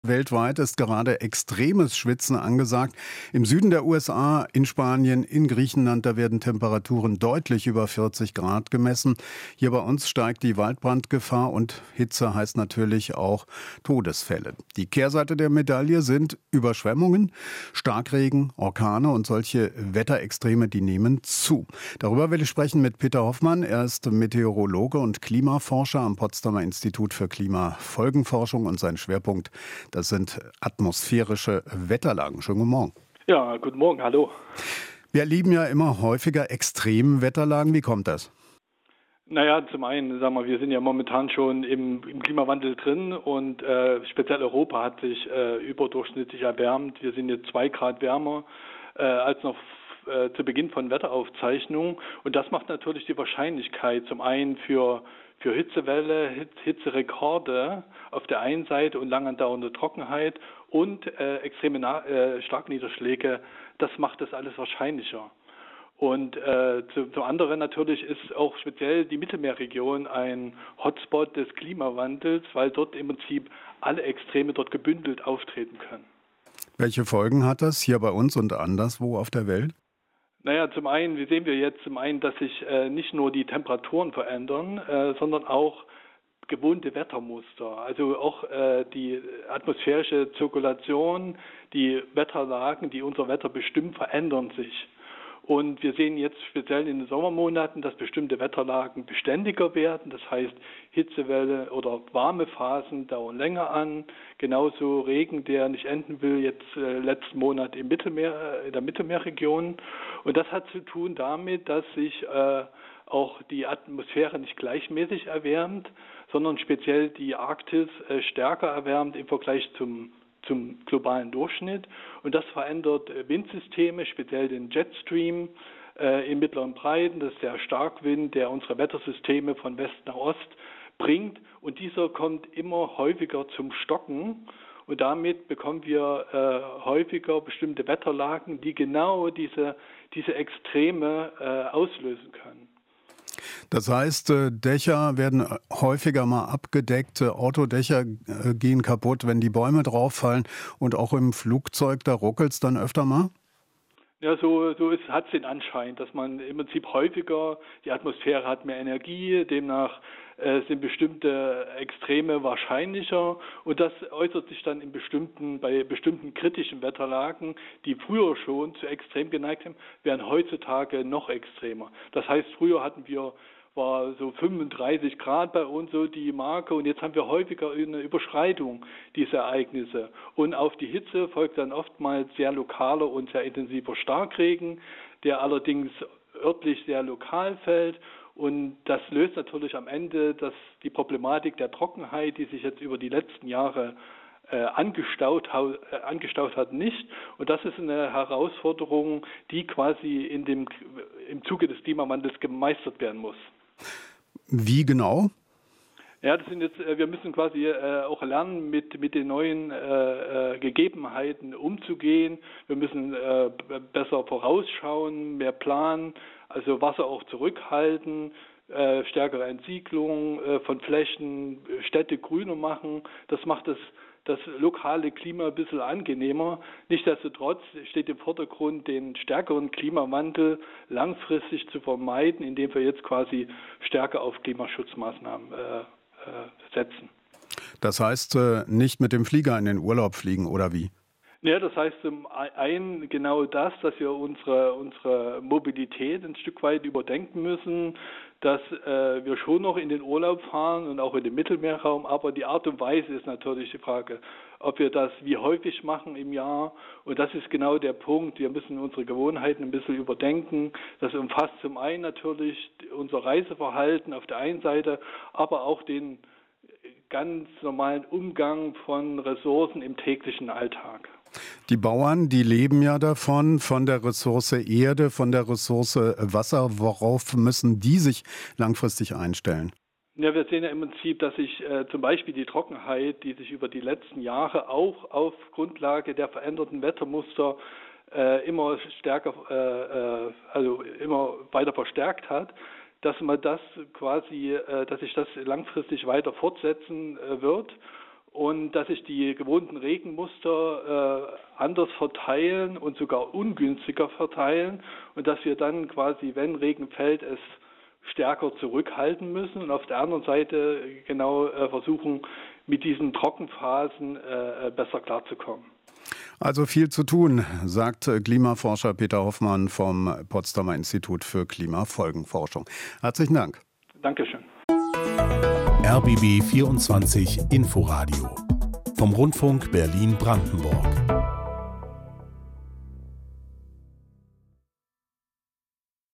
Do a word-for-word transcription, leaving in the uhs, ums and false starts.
Weltweit ist gerade extremes Schwitzen angesagt. Im Süden der U S A, in Spanien, in Griechenland, da werden Temperaturen deutlich über vierzig Grad gemessen. Hier bei uns steigt die Waldbrandgefahr und Hitze heißt natürlich auch Todesfälle. Die Kehrseite der Medaille sind Überschwemmungen, Starkregen, Orkane und solche Wetterextreme, die nehmen zu. Darüber will ich sprechen mit Peter Hoffmann. Er ist Meteorologe und Klimaforscher am Potsdamer Institut für Klimafolgenforschung und sein Schwerpunkt, das sind atmosphärische Wetterlagen. Schönen guten Morgen. Ja, guten Morgen, hallo. Wir erleben ja immer häufiger Extremwetterlagen. Wie kommt das? Naja, zum einen, sagen wir, wir sind ja momentan schon im, im Klimawandel drin und äh, speziell Europa hat sich äh, überdurchschnittlich erwärmt. Wir sind jetzt zwei Grad wärmer äh, als noch äh, zu Beginn von Wetteraufzeichnungen. Und das macht natürlich die Wahrscheinlichkeit zum einen für für Hitzewelle, Hitz, Hitzerekorde auf der einen Seite und lang andauernde Trockenheit und äh, extreme Na- äh, Starkniederschläge, das macht das alles wahrscheinlicher. Und äh, zu, zum anderen natürlich ist auch speziell die Mittelmeerregion ein Hotspot des Klimawandels, weil dort im Prinzip alle Extreme dort gebündelt auftreten können. Welche Folgen hat das hier bei uns und anderswo auf der Welt? Naja, zum einen, wie sehen wir jetzt, zum einen, dass sich äh, nicht nur die Temperaturen verändern, äh, sondern auch gewohnte Wettermuster. Also auch äh, die atmosphärische Zirkulation, die Wetterlagen, die unser Wetter bestimmen, verändern sich. Und wir sehen jetzt speziell in den Sommermonaten, dass bestimmte Wetterlagen beständiger werden. Das heißt, Hitzewelle oder warme Phasen dauern länger an. Genauso Regen, der nicht enden will, jetzt äh, letzten Monat im Mittelmeer, in der Mittelmeerregion. Und das hat zu tun damit, dass sich äh, auch die Atmosphäre nicht gleichmäßig erwärmt, sondern speziell die Arktis äh, stärker erwärmt im Vergleich zum zum globalen Durchschnitt. Und das verändert Windsysteme, speziell den Jetstream äh, in mittleren Breiten. Das ist der Starkwind, der unsere Wettersysteme von West nach Ost bringt. Und dieser kommt immer häufiger zum Stocken. Und damit bekommen wir äh, häufiger bestimmte Wetterlagen, die genau diese, diese Extreme äh, auslösen können. Das heißt, Dächer werden häufiger mal abgedeckt, Autodächer gehen kaputt, wenn die Bäume drauf fallen und auch im Flugzeug, da ruckelt es dann öfter mal? Ja, so, so hat es den Anschein, dass man im Prinzip häufiger, die Atmosphäre hat mehr Energie, demnach äh, sind bestimmte Extreme wahrscheinlicher und das äußert sich dann in bestimmten, bei bestimmten kritischen Wetterlagen, die früher schon zu extrem geneigt haben, werden heutzutage noch extremer. Das heißt, früher hatten wir war so fünfunddreißig Grad bei uns so die Marke und jetzt haben wir häufiger eine Überschreitung dieser Ereignisse. Und auf die Hitze folgt dann oftmals sehr lokaler und sehr intensiver Starkregen, der allerdings örtlich sehr lokal fällt. Und das löst natürlich am Ende das, die Problematik der Trockenheit, die sich jetzt über die letzten Jahre äh, angestaut, äh, angestaut hat, nicht. Und das ist eine Herausforderung, die quasi in dem, im Zuge des Klimawandels gemeistert werden muss. Wie genau? Ja, das sind jetzt, wir müssen quasi äh, auch lernen, mit mit den neuen äh, Gegebenheiten umzugehen. Wir müssen äh, besser vorausschauen, mehr planen, also Wasser auch zurückhalten, äh, stärkere Entsiedlung äh, von Flächen, Städte grüner machen. Das macht das das lokale Klima ein bisschen angenehmer. Nichtsdestotrotz steht im Vordergrund, den stärkeren Klimawandel langfristig zu vermeiden, indem wir jetzt quasi stärker auf Klimaschutzmaßnahmen äh, äh, setzen. Das heißt, äh, nicht mit dem Flieger in den Urlaub fliegen, oder wie? Ja, das heißt zum einen genau das, dass wir unsere unsere Mobilität ein Stück weit überdenken müssen, dass äh, wir schon noch in den Urlaub fahren und auch in den Mittelmeerraum, aber die Art und Weise ist natürlich die Frage, ob wir das wie häufig machen im Jahr. Und das ist genau der Punkt. Wir müssen unsere Gewohnheiten ein bisschen überdenken. Das umfasst zum einen natürlich unser Reiseverhalten auf der einen Seite, aber auch den ganz normalen Umgang von Ressourcen im täglichen Alltag. Die Bauern, die leben ja davon, von der Ressource Erde, von der Ressource Wasser. Worauf müssen die sich langfristig einstellen? Ja, wir sehen ja im Prinzip, dass sich äh, zum Beispiel die Trockenheit, die sich über die letzten Jahre auch auf Grundlage der veränderten Wettermuster äh, immer stärker, äh, äh, also immer weiter verstärkt hat, dass man das quasi, äh, dass sich das langfristig weiter fortsetzen äh, wird. und dass sich die gewohnten Regenmuster äh, anders verteilen und sogar ungünstiger verteilen und dass wir dann quasi, wenn Regen fällt, es stärker zurückhalten müssen und auf der anderen Seite genau äh, versuchen, mit diesen Trockenphasen äh, besser klarzukommen. Also viel zu tun, sagt Klimaforscher Peter Hoffmann vom Potsdamer Institut für Klimafolgenforschung. Herzlichen Dank. Dankeschön. R B B vierundzwanzig Inforadio vom Rundfunk Berlin-Brandenburg.